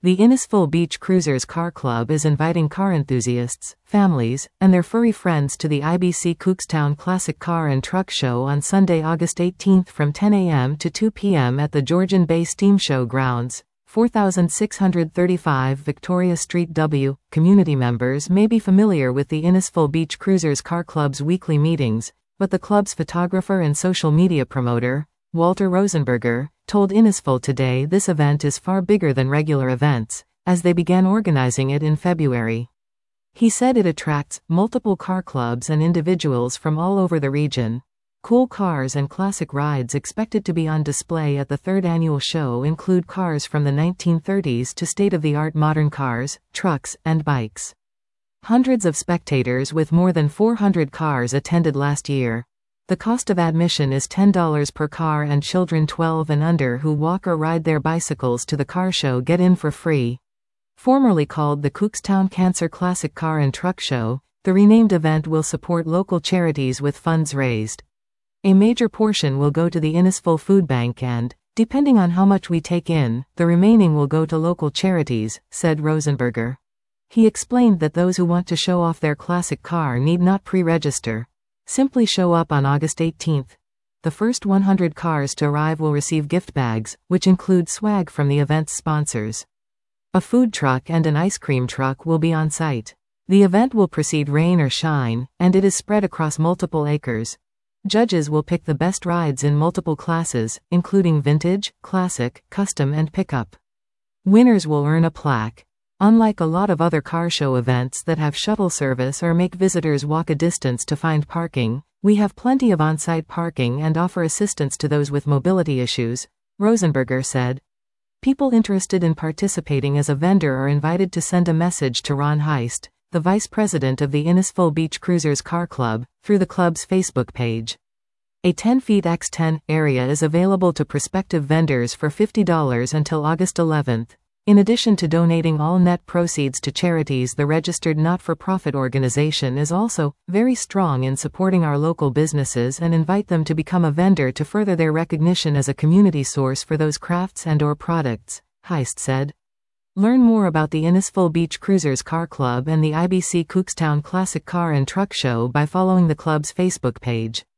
The Innisfil Beach Cruisers Car Club is inviting car enthusiasts, families, and their furry friends to the IBC Cookstown Classic Car and Truck Show on Sunday, August 18 from 10 a.m. to 2 p.m. at the Georgian Bay Steam Show Grounds, 4635 Victoria Street W. Community members may be familiar with the Innisfil Beach Cruisers Car Club's weekly meetings, but the club's photographer and social media promoter, Walter Rosenberger, told Innisfil today this event is far bigger than regular events, as they began organizing it in February. He said it attracts multiple car clubs and individuals from all over the region. Cool cars and classic rides expected to be on display at the third annual show include cars from the 1930s to state-of-the-art modern cars, trucks, and bikes. Hundreds of spectators with more than 400 cars attended last year. The cost of admission is $10 per car, and children 12 and under who walk or ride their bicycles to the car show get in for free. Formerly called the Cookstown Cancer Classic Car and Truck Show, the renamed event will support local charities with funds raised. A major portion will go to the Innisfil Food Bank and, depending on how much we take in, the remaining will go to local charities, said Rosenberger. He explained that those who want to show off their classic car need not pre-register. Simply show up on August 18. The first 100 cars to arrive will receive gift bags, which include swag from the event's sponsors. A food truck and an ice cream truck will be on site. The event will proceed rain or shine, and it is spread across multiple acres. Judges will pick the best rides in multiple classes, including vintage, classic, custom, and pickup. Winners will earn a plaque. Unlike a lot of other car show events that have shuttle service or make visitors walk a distance to find parking, we have plenty of on-site parking and offer assistance to those with mobility issues, Rosenberger said. People interested in participating as a vendor are invited to send a message to Ron Heist, the vice president of the Innisfil Beach Cruisers Car Club, through the club's Facebook page. A 10 feet x 10 area is available to prospective vendors for $50 until August 11. In addition to donating all net proceeds to charities, the registered not-for-profit organization is also very strong in supporting our local businesses and invite them to become a vendor to further their recognition as a community source for those crafts and/or products, Heist said. Learn more about the Innisfil Beach Cruisers Car Club and the IBC Cookstown Classic Car and Truck Show by following the club's Facebook page.